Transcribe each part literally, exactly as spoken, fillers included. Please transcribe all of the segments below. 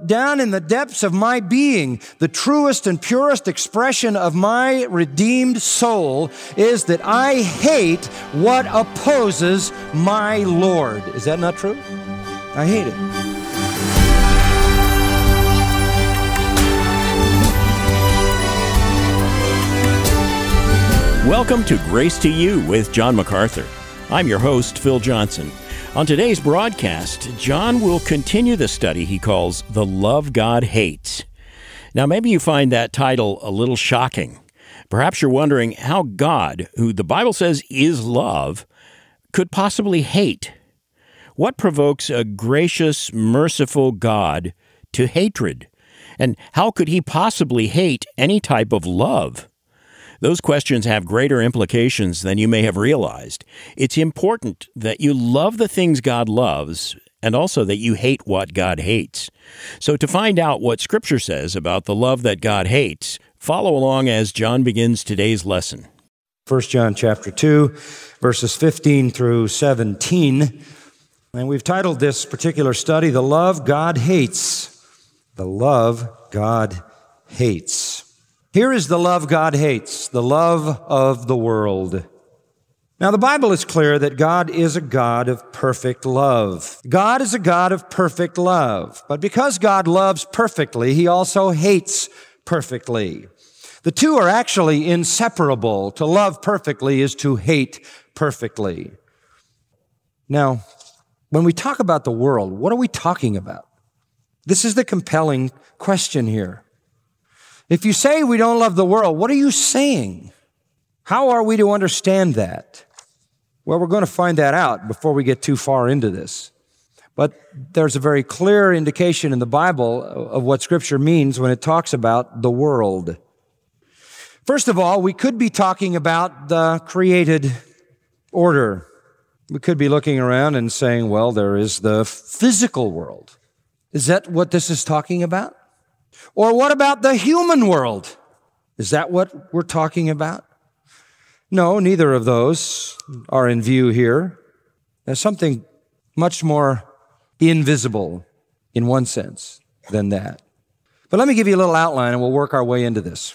down in the depths of my being, the truest and purest expression of my redeemed soul is that I hate what opposes my Lord. Is that not true? I hate it. Welcome to Grace to You with John MacArthur. I'm your host, Phil Johnson. On today's broadcast, John will continue the study he calls The Love God Hates. Now, maybe you find that title a little shocking. Perhaps you're wondering how God, who the Bible says is love, could possibly hate. What provokes a gracious, merciful God to hatred? And how could he possibly hate any type of love? Those questions have greater implications than you may have realized. It's important that you love the things God loves and also that you hate what God hates. So to find out what Scripture says about the love that God hates, follow along as John begins today's lesson. First John chapter two, verses fifteen through seventeen. And we've titled this particular study, The Love God Hates. The Love God Hates. Here is the love God hates, the love of the world. Now, the Bible is clear that God is a God of perfect love. God is a God of perfect love. But because God loves perfectly, He also hates perfectly. The two are actually inseparable. To love perfectly is to hate perfectly. Now, when we talk about the world, what are we talking about? This is the compelling question here. If you say we don't love the world, what are you saying? How are we to understand that? Well, we're going to find that out before we get too far into this. But there's a very clear indication in the Bible of what Scripture means when it talks about the world. First of all, we could be talking about the created order. We could be looking around and saying, well, there is the physical world. Is that what this is talking about? Or what about the human world? Is that what we're talking about? No, neither of those are in view here. There's something much more invisible in one sense than that. But let me give you a little outline and we'll work our way into this.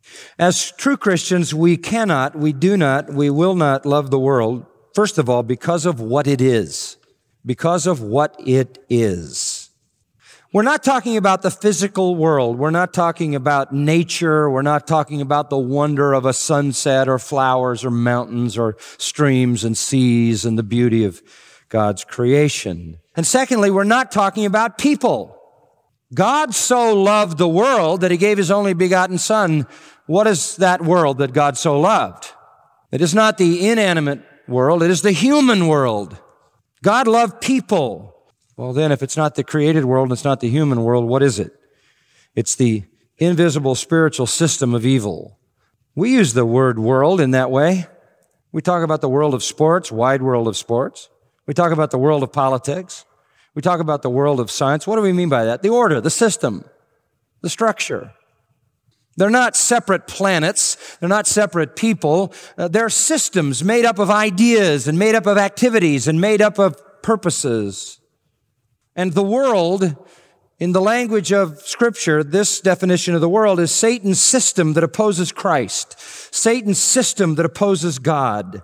As true Christians, we cannot, we do not, we will not love the world, first of all, because of what it is. Because of what it is. We're not talking about the physical world. We're not talking about nature. We're not talking about the wonder of a sunset or flowers or mountains or streams and seas and the beauty of God's creation. And secondly, we're not talking about people. God so loved the world that He gave His only begotten Son. What is that world that God so loved? It is not the inanimate world. It is the human world. God loved people. Well, then, if it's not the created world and it's not the human world, what is it? It's the invisible spiritual system of evil. We use the word world in that way. We talk about the world of sports, wide world of sports. We talk about the world of politics. We talk about the world of science. What do we mean by that? The order, the system, the structure. They're not separate planets. They're not separate people. Uh, they're systems made up of ideas and made up of activities and made up of purposes. And the world, in the language of Scripture, this definition of the world is Satan's system that opposes Christ, Satan's system that opposes God.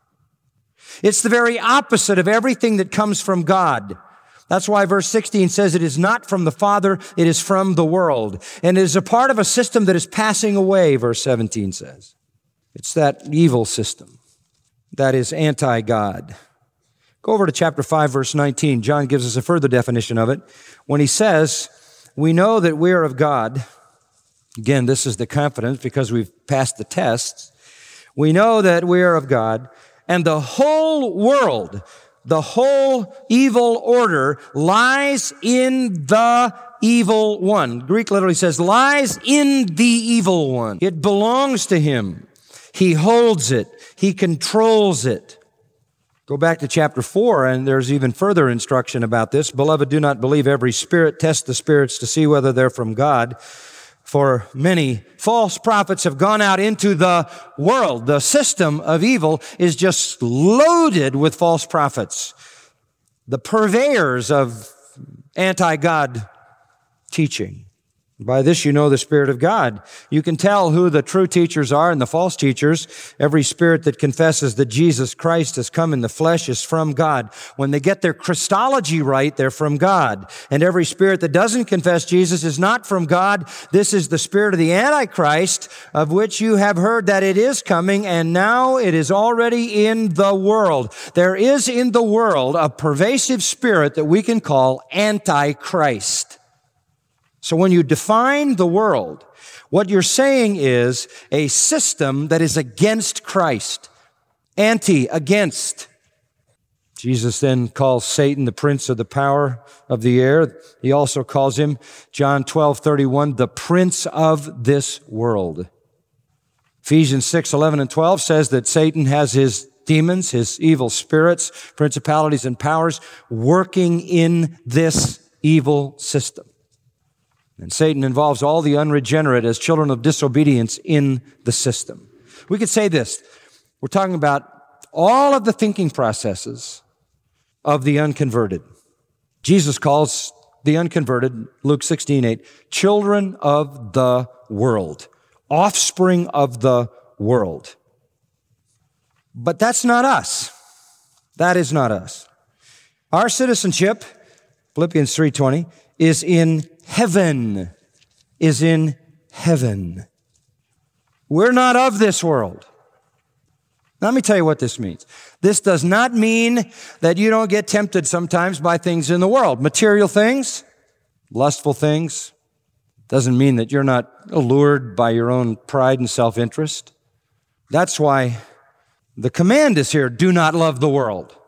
It's the very opposite of everything that comes from God. That's why verse sixteen says it is not from the Father, it is from the world. And it is a part of a system that is passing away, verse seventeen says. It's that evil system that is anti-God. Go over to chapter five, verse nineteen. John gives us a further definition of it when he says, we know that we are of God. Again, this is the confidence because we've passed the tests. We know that we are of God, and the whole world, the whole evil order lies in the evil one. Greek literally says, lies in the evil one. It belongs to him. He holds it. He controls it. Go back to chapter four, and there's even further instruction about this. Beloved, do not believe every spirit. Test the spirits to see whether they're from God. For many false prophets have gone out into the world. The system of evil is just loaded with false prophets. The purveyors of anti-God teaching. By this you know the Spirit of God. You can tell who the true teachers are and the false teachers. Every spirit that confesses that Jesus Christ has come in the flesh is from God. When they get their Christology right, they're from God. And every spirit that doesn't confess Jesus is not from God. This is the spirit of the Antichrist, of which you have heard that it is coming, and now it is already in the world. There is in the world a pervasive spirit that we can call Antichrist. So when you define the world, what you're saying is a system that is against Christ. Anti, against. Jesus then calls Satan the prince of the power of the air. He also calls him, John twelve thirty-one, the prince of this world. Ephesians six eleven and twelve says that Satan has his demons, his evil spirits, principalities and powers working in this evil system. And Satan involves all the unregenerate as children of disobedience in the system. We could say this. We're talking about all of the thinking processes of the unconverted. Jesus calls the unconverted, Luke sixteen eight, children of the world, offspring of the world. But that's not us. That is not us. Our citizenship, Philippians three twenty, is in heaven, is in heaven. We're not of this world. Now, let me tell you what this means. This does not mean that you don't get tempted sometimes by things in the world. Material things, lustful things. Doesn't mean that you're not allured by your own pride and self-interest. That's why the command is here, do not love the world.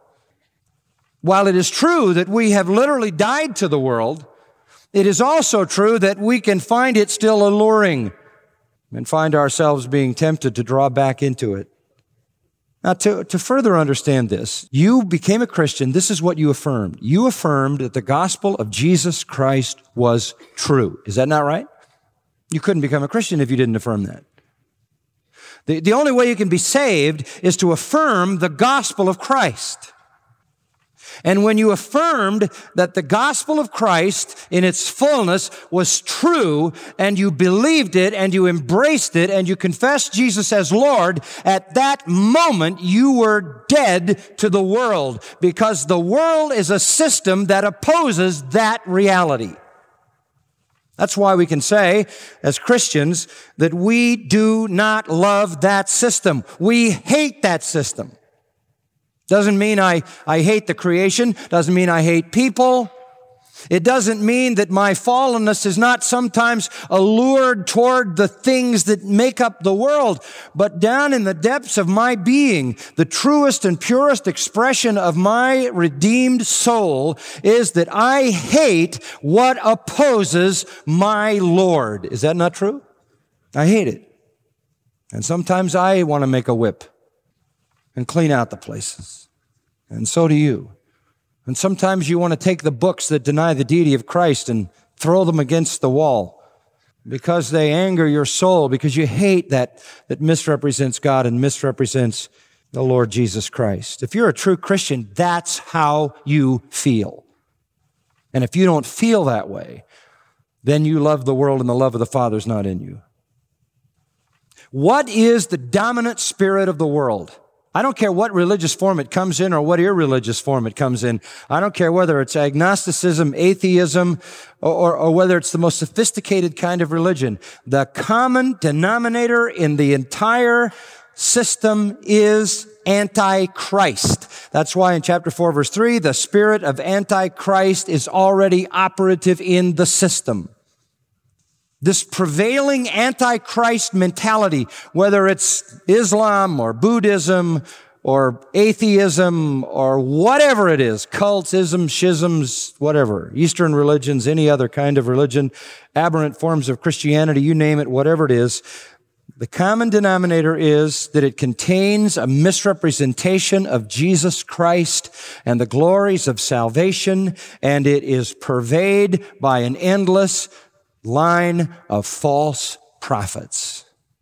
While it is true that we have literally died to the world, it is also true that we can find it still alluring and find ourselves being tempted to draw back into it. Now, to, to further understand this, you became a Christian. This is what you affirmed. You affirmed that the gospel of Jesus Christ was true. Is that not right? You couldn't become a Christian if you didn't affirm that. The, the only way you can be saved is to affirm the gospel of Christ. And when you affirmed that the gospel of Christ in its fullness was true, and you believed it, and you embraced it, and you confessed Jesus as Lord, at that moment you were dead to the world, because the world is a system that opposes that reality. That's why we can say, as Christians, that we do not love that system. We hate that system. Doesn't mean I, I hate the creation. Doesn't mean I hate people. It doesn't mean that my fallenness is not sometimes allured toward the things that make up the world. But down in the depths of my being, the truest and purest expression of my redeemed soul is that I hate what opposes my Lord. Is that not true? I hate it. And sometimes I want to make a whip and clean out the places. And so do you. And sometimes you want to take the books that deny the deity of Christ and throw them against the wall because they anger your soul, because you hate that that misrepresents God and misrepresents the Lord Jesus Christ. If you're a true Christian, that's how you feel. And if you don't feel that way, then you love the world and the love of the Father is not in you. What is the dominant spirit of the world? I don't care what religious form it comes in or what irreligious form it comes in. I don't care whether it's agnosticism, atheism, or, or, or whether it's the most sophisticated kind of religion. The common denominator in the entire system is Antichrist. That's why in chapter four, verse three, the spirit of Antichrist is already operative in the system. This prevailing Antichrist mentality, whether it's Islam or Buddhism or atheism or whatever it is, cultism, schisms, whatever, Eastern religions, any other kind of religion, aberrant forms of Christianity, you name it, whatever it is, the common denominator is that it contains a misrepresentation of Jesus Christ and the glories of salvation, and it is pervaded by an endless line of false prophets.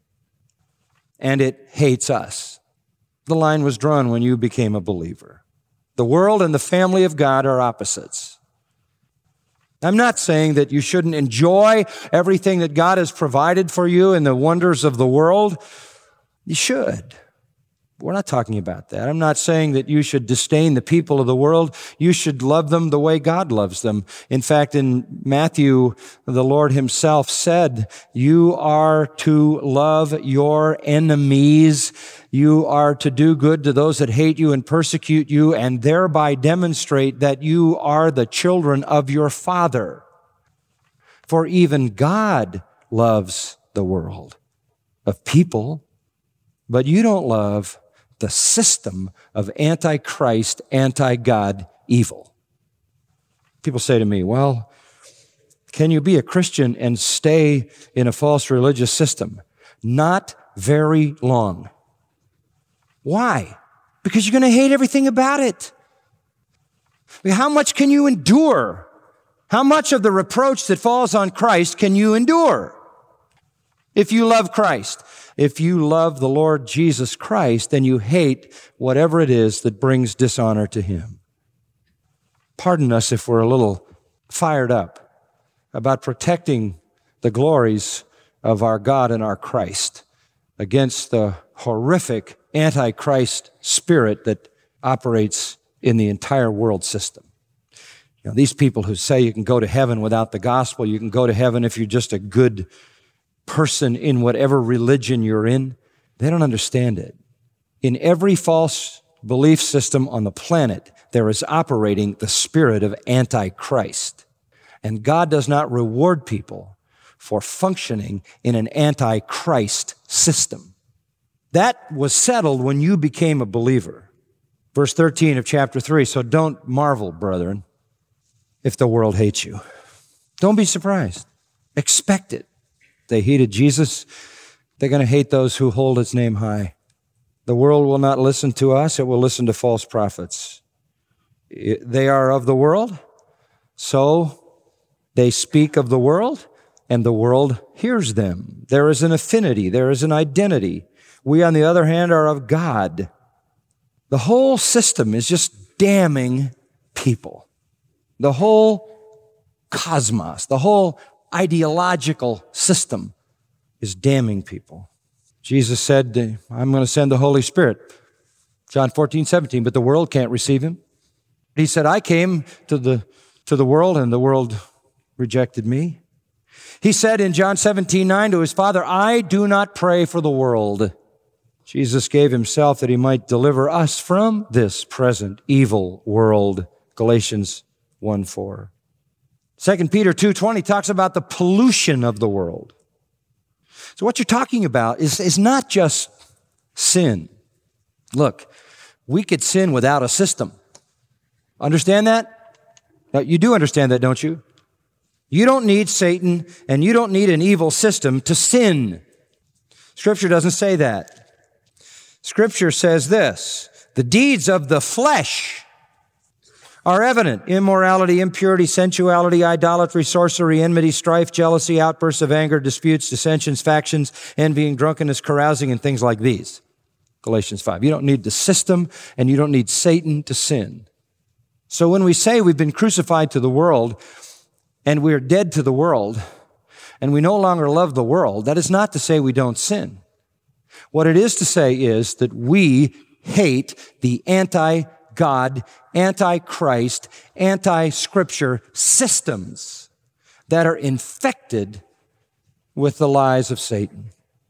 And it hates us. The line was drawn when you became a believer. The world and the family of God are opposites. I'm not saying that you shouldn't enjoy everything that God has provided for you and the wonders of the world. You should. We're not talking about that. I'm not saying that you should disdain the people of the world. You should love them the way God loves them. In fact, in Matthew, the Lord himself said, you are to love your enemies. You are to do good to those that hate you and persecute you, and thereby demonstrate that you are the children of your Father. For even God loves the world of people, but you don't love the system of anti-Christ, anti-God evil. People say to me, well, can you be a Christian and stay in a false religious system? Not very long. Why? Because you're going to hate everything about it. I mean, how much can you endure? How much of the reproach that falls on Christ can you endure? If you love Christ, if you love the Lord Jesus Christ, then you hate whatever it is that brings dishonor to him. Pardon us if we're a little fired up about protecting the glories of our God and our Christ against the horrific anti-Christ spirit that operates in the entire world system. You know, these people who say you can go to heaven without the gospel, you can go to heaven if you're just a good person in whatever religion you're in, they don't understand it. In every false belief system on the planet, there is operating the spirit of Antichrist. And God does not reward people for functioning in an Antichrist system. That was settled when you became a believer. Verse thirteen of chapter three, so don't marvel, brethren, if the world hates you. Don't be surprised. Expect it. They hated Jesus. They're going to hate those who hold his name high. The world will not listen to us. It will listen to false prophets. They are of the world, so they speak of the world, and the world hears them. There is an affinity. There is an identity. We, on the other hand, are of God. The whole system is just damning people. The whole cosmos, the whole ideological system is damning people. Jesus said, I'm going to send the Holy Spirit. John fourteen, seventeen, but the world can't receive him. He said, I came to the, to the world and the world rejected me. He said in John seventeen, nine to his Father, I do not pray for the world. Jesus gave himself that he might deliver us from this present evil world. Galatians one, four. Second Peter two twenty talks about the pollution of the world. So what you're talking about is, is not just sin. Look, we could sin without a system. Understand that? Now, you do understand that, don't you? You don't need Satan and you don't need an evil system to sin. Scripture doesn't say that. Scripture says this, the deeds of the flesh are evident: immorality, impurity, sensuality, idolatry, sorcery, enmity, strife, jealousy, outbursts of anger, disputes, dissensions, factions, envying, drunkenness, carousing, and things like these. Galatians five. You don't need the system and you don't need Satan to sin. So when we say we've been crucified to the world and we're dead to the world and we no longer love the world, that is not to say we don't sin. What it is to say is that we hate the anti-God, anti-Christ, anti-Scripture systems that are infected with the lies of Satan.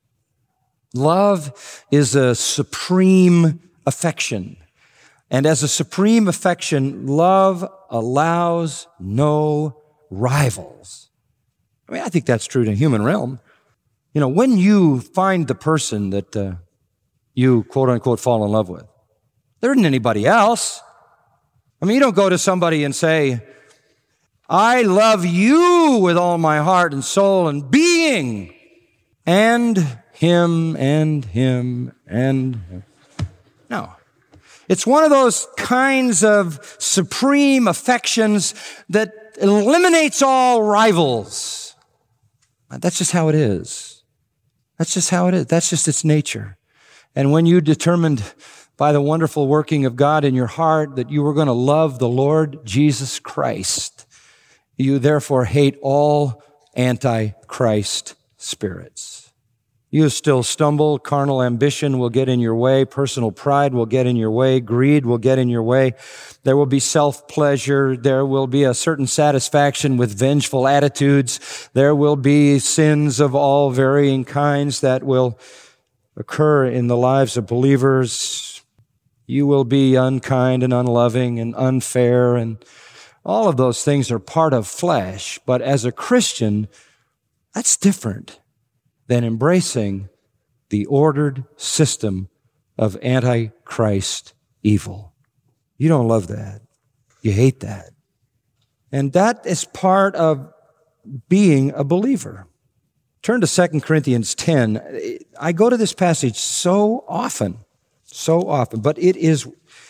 Love is a supreme affection. And as a supreme affection, love allows no rivals. I mean, I think that's true in the human realm. You know, when you find the person that uh, you, quote unquote, fall in love with, there isn't anybody else. I mean, you don't go to somebody and say, I love you with all my heart and soul and being, and him and him and him. No. It's one of those kinds of supreme affections that eliminates all rivals. That's just how it is. That's just how it is. That's just its nature. And when you determined by the wonderful working of God in your heart that you were going to love the Lord Jesus Christ, You therefore hate all antichrist spirits. You still stumble. Carnal ambition will get in your way. Personal pride will get in your way. Greed will get in your way. There will be self-pleasure. There will be a certain satisfaction with vengeful attitudes. There will be sins of all varying kinds that will occur in the lives of believers. You will be unkind and unloving and unfair, and all of those things are part of flesh. But as a Christian, that's different than embracing the ordered system of antichrist evil. You don't love that. You hate that. And that is part of being a believer. Turn to Second Corinthians ten. I go to this passage so often, so often, but it is,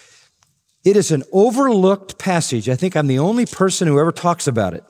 it is an overlooked passage. I think I'm the only person who ever talks about it.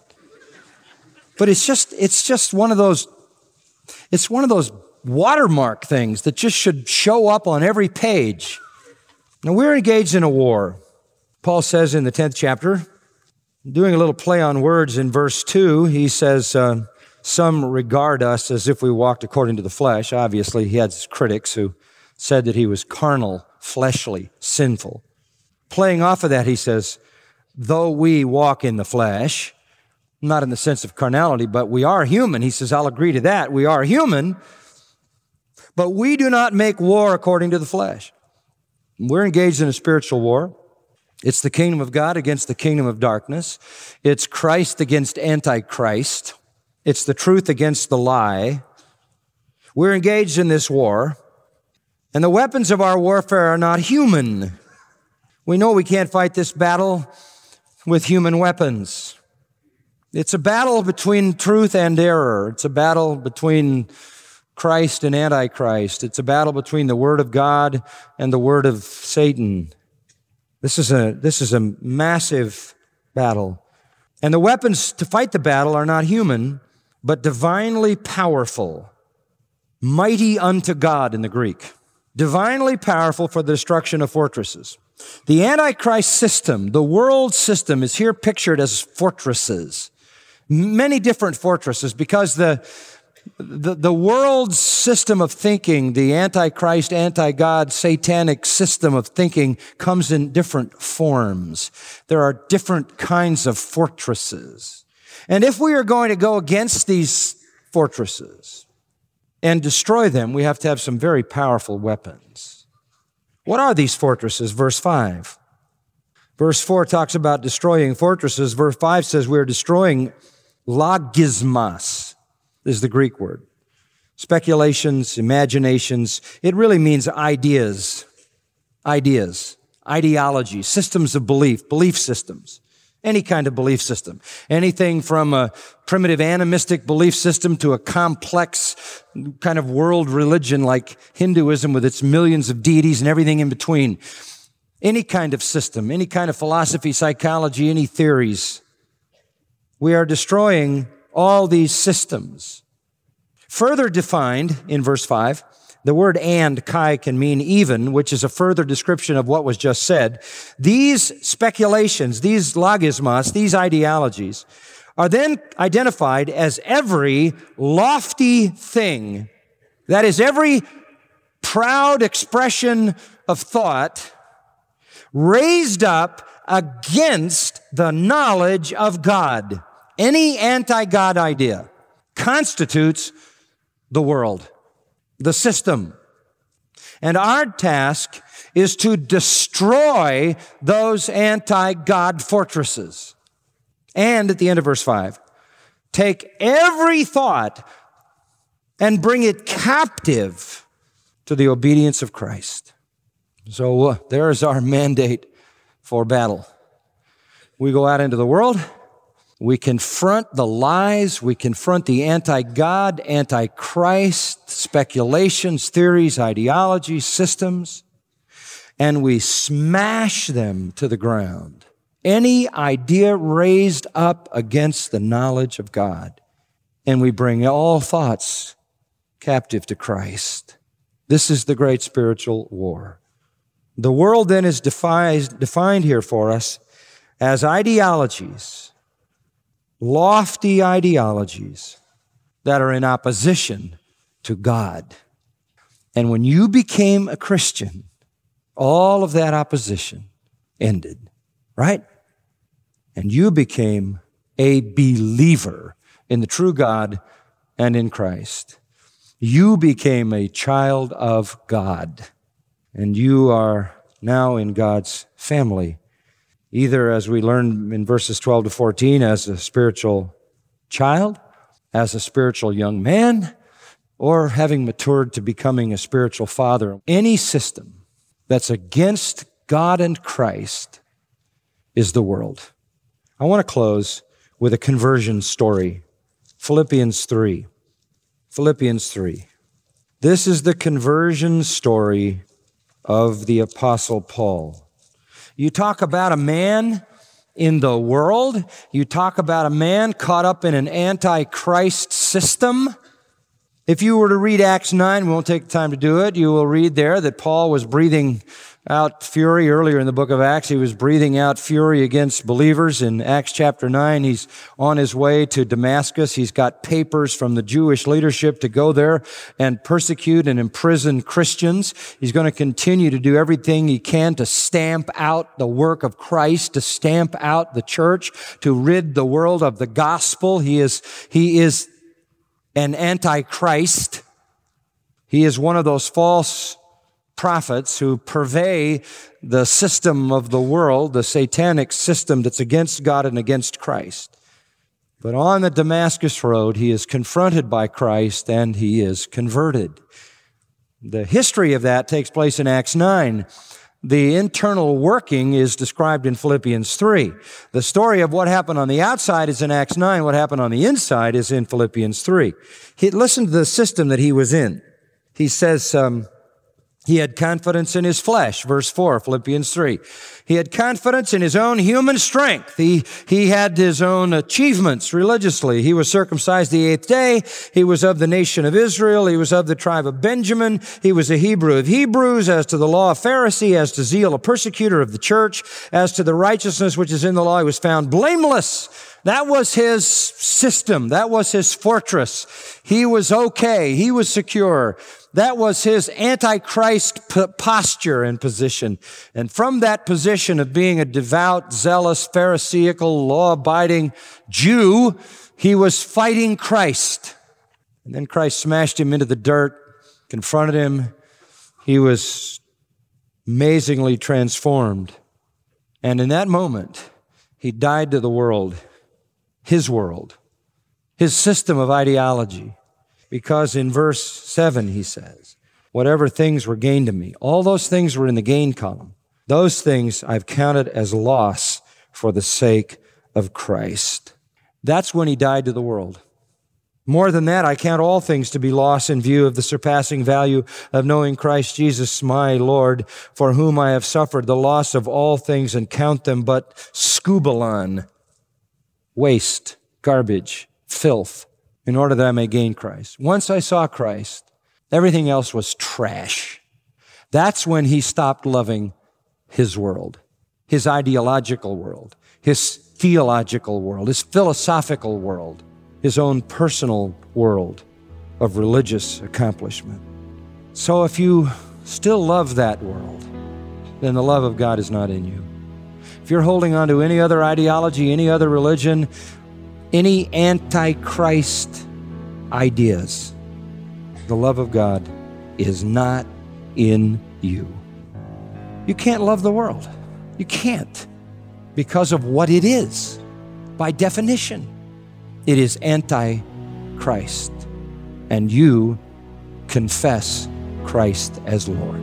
But it's just, it's just one of those It's one of those watermark things that just should show up on every page. Now, we're engaged in a war. Paul says in the tenth chapter, doing a little play on words in verse two, he says, uh, some regard us as if we walked according to the flesh. Obviously, he had his critics who said that he was carnal, fleshly, sinful. Playing off of that, he says, though we walk in the flesh, not in the sense of carnality, but we are human. He says, I'll agree to that. We are human, but we do not make war according to the flesh. We're engaged in a spiritual war. It's the kingdom of God against the kingdom of darkness. It's Christ against Antichrist. It's the truth against the lie. We're engaged in this war, and the weapons of our warfare are not human. We know we can't fight this battle with human weapons. It's a battle between truth and error. It's a battle between Christ and Antichrist. It's a battle between the Word of God and the Word of Satan. This is a, this is a massive battle. And the weapons to fight the battle are not human, but divinely powerful. Mighty unto God in the Greek. Divinely powerful for the destruction of fortresses. The Antichrist system, the world system, is here pictured as fortresses. Many different fortresses, because the, the, the world's system of thinking, the Antichrist, anti-God, satanic system of thinking comes in different forms. There are different kinds of fortresses. And if we are going to go against these fortresses and destroy them, we have to have some very powerful weapons. What are these fortresses? Verse five. Verse four talks about destroying fortresses. Verse five says we're destroying logismos is the Greek word. Speculations, imaginations. It really means ideas, ideas, ideology, systems of belief, belief systems, any kind of belief system. Anything from a primitive animistic belief system to a complex kind of world religion like Hinduism with its millions of deities and everything in between. Any kind of system, any kind of philosophy, psychology, any theories. We are destroying all these systems. Further defined in verse five, the word and, kai, can mean even, which is a further description of what was just said. These speculations, these logismos, these ideologies, are then identified as every lofty thing, that is, every proud expression of thought raised up against the knowledge of God. Any anti-God idea constitutes the world, the system. And our task is to destroy those anti-God fortresses. And at the end of verse five, take every thought and bring it captive to the obedience of Christ. So uh, there is our mandate for battle. We go out into the world. We confront the lies. We confront the anti-God, anti-Christ speculations, theories, ideologies, systems, and we smash them to the ground. Any idea raised up against the knowledge of God, and we bring all thoughts captive to Christ. This is the great spiritual war. The world then is defined, defined here for us as ideologies lofty ideologies that are in opposition to God. And when you became a Christian, all of that opposition ended, right? And you became a believer in the true God and in Christ. You became a child of God, and you are now in God's family, either, as we learn in verses twelve to fourteen, as a spiritual child, as a spiritual young man, or having matured to becoming a spiritual father. Any system that's against God and Christ is the world. I want to close with a conversion story. Philippians three. Philippians three. This is the conversion story of the Apostle Paul. You talk about a man in the world. You talk about a man caught up in an anti-Christ system. If you were to read Acts nine, we won't take the time to do it, you will read there that Paul was breathing out fury. Earlier in the book of Acts, he was breathing out fury against believers. In Acts chapter nine, he's on his way to Damascus. He's got papers from the Jewish leadership to go there and persecute and imprison Christians. He's going to continue to do everything he can to stamp out the work of Christ, to stamp out the church, to rid the world of the gospel. He is, he is an antichrist. He is one of those false prophets who purvey the system of the world, the satanic system that's against God and against Christ. But on the Damascus road, he is confronted by Christ and he is converted. The history of that takes place in Acts nine. The internal working is described in Philippians three. The story of what happened on the outside is in Acts nine. What happened on the inside is in Philippians three. He, listen to the system that he was in. He says, um, he had confidence in his flesh, verse four, Philippians three. He had confidence in his own human strength. He, he had his own achievements religiously. He was circumcised the eighth day. He was of the nation of Israel. He was of the tribe of Benjamin. He was a Hebrew of Hebrews. As to the law, a Pharisee. As to zeal, a persecutor of the church. As to the righteousness which is in the law, he was found blameless. That was his system. That was his fortress. He was okay. He was secure. That was his antichrist p- posture and position. And from that position of being a devout, zealous, Pharisaical, law-abiding Jew, he was fighting Christ. And then Christ smashed him into the dirt, confronted him. He was amazingly transformed. And in that moment, he died to the world, his world, his system of ideology. Because in verse seven, he says, whatever things were gained to me, all those things were in the gain column. Those things I've counted as loss for the sake of Christ. That's when he died to the world. More than that, I count all things to be loss in view of the surpassing value of knowing Christ Jesus, my Lord, for whom I have suffered the loss of all things and count them but scubalon, waste, garbage, filth, in order that I may gain Christ. Once I saw Christ, everything else was trash. That's when he stopped loving his world, his ideological world, his theological world, his philosophical world, his own personal world of religious accomplishment. So if you still love that world, then the love of God is not in you. If you're holding on to any other ideology, any other religion, any antichrist ideas, the love of God is not in you. You can't love the world. You can't, because of what it is. By definition, it is anti-Christ, and you confess Christ as Lord.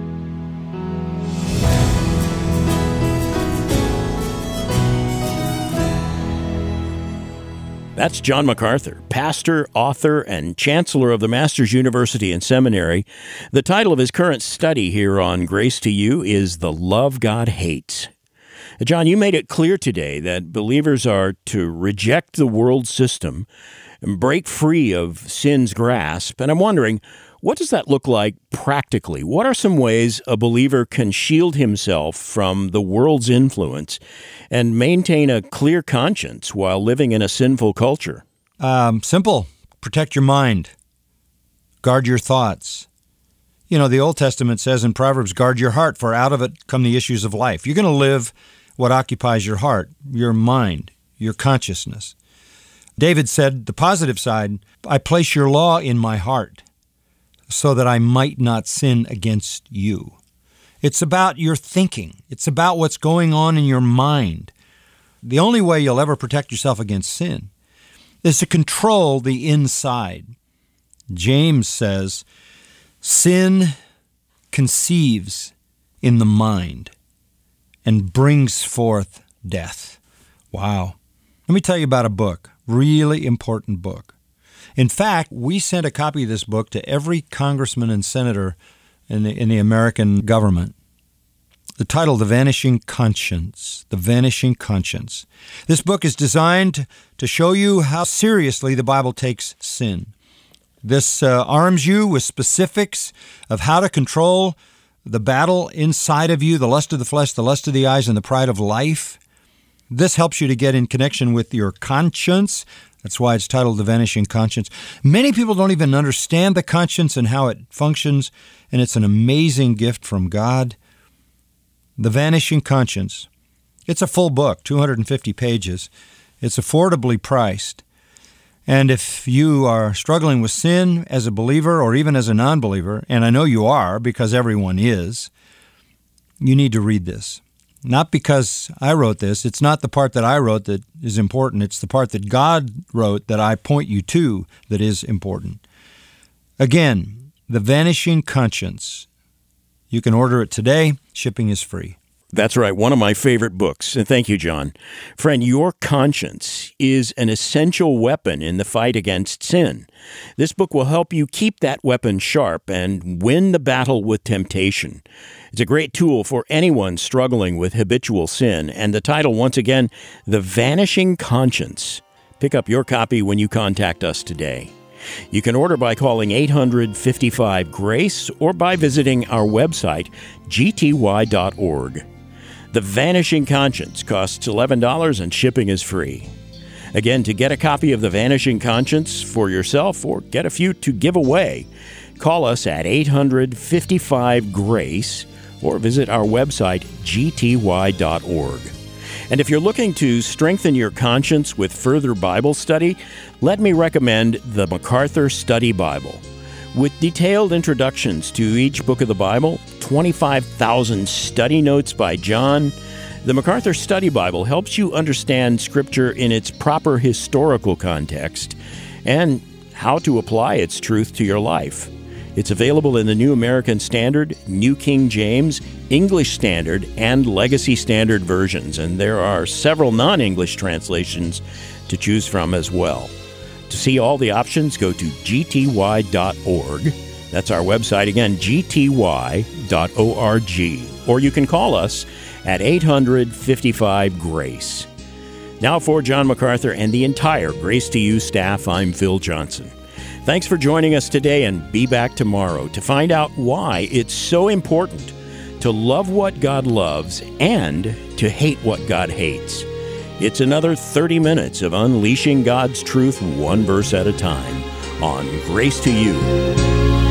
That's John MacArthur, pastor, author, and chancellor of the Masters University and Seminary. The title of his current study here on Grace to You is The Love God Hates. John, you made it clear today that believers are to reject the world system and break free of sin's grasp. And I'm wondering, What does that look like practically? What are some ways a believer can shield himself from the world's influence and maintain a clear conscience while living in a sinful culture? Um, simple. Protect your mind. Guard your thoughts. You know, the Old Testament says in Proverbs, guard your heart, for out of it come the issues of life. You're going to live what occupies your heart, your mind, your consciousness. David said, the positive side, I place your law in my heart so that I might not sin against you. It's about your thinking. It's about what's going on in your mind. The only way you'll ever protect yourself against sin is to control the inside. James says, sin conceives in the mind and brings forth death. Wow. Let me tell you about a book, really important book. In fact, we sent a copy of this book to every congressman and senator in the, in the American government. The title, The Vanishing Conscience. The Vanishing Conscience. This book is designed to show you how seriously the Bible takes sin. This uh, arms you with specifics of how to control the battle inside of you, the lust of the flesh, the lust of the eyes, and the pride of life. This helps you to get in connection with your conscience. That's why it's titled The Vanishing Conscience. Many people don't even understand the conscience and how it functions, and it's an amazing gift from God. The Vanishing Conscience. It's a full book, two hundred fifty pages. It's affordably priced. And if you are struggling with sin as a believer or even as a non-believer, and I know you are because everyone is, you need to read this. Not because I wrote this. It's not the part that I wrote that is important. It's the part that God wrote that I point you to that is important. Again, The Vanishing Conscience. You can order it today. Shipping is free. That's right, one of my favorite books. And thank you, John. Friend, your conscience is an essential weapon in the fight against sin. This book will help you keep that weapon sharp and win the battle with temptation. It's a great tool for anyone struggling with habitual sin. And the title, once again, The Vanishing Conscience. Pick up your copy when you contact us today. You can order by calling eight hundred, fifty-five, GRACE or by visiting our website, g t y dot org. The Vanishing Conscience costs eleven dollars and shipping is free. Again, to get a copy of The Vanishing Conscience for yourself or get a few to give away, call us at eight hundred, fifty-five, GRACE or visit our website, g t y dot org. And if you're looking to strengthen your conscience with further Bible study, let me recommend the MacArthur Study Bible. With detailed introductions to each book of the Bible, twenty-five thousand study notes by John, the MacArthur Study Bible helps you understand Scripture in its proper historical context and how to apply its truth to your life. It's available in the New American Standard, New King James, English Standard, and Legacy Standard versions, and there are several non-English translations to choose from as well. To see all the options, go to g t y dot org. That's our website again, g t y dot org. Or you can call us at eight hundred, fifty-five, GRACE. Now for John MacArthur and the entire Grace to You staff, I'm Phil Johnson. Thanks for joining us today, and be back tomorrow to find out why it's so important to love what God loves and to hate what God hates. It's another thirty minutes of unleashing God's truth one verse at a time on Grace to You.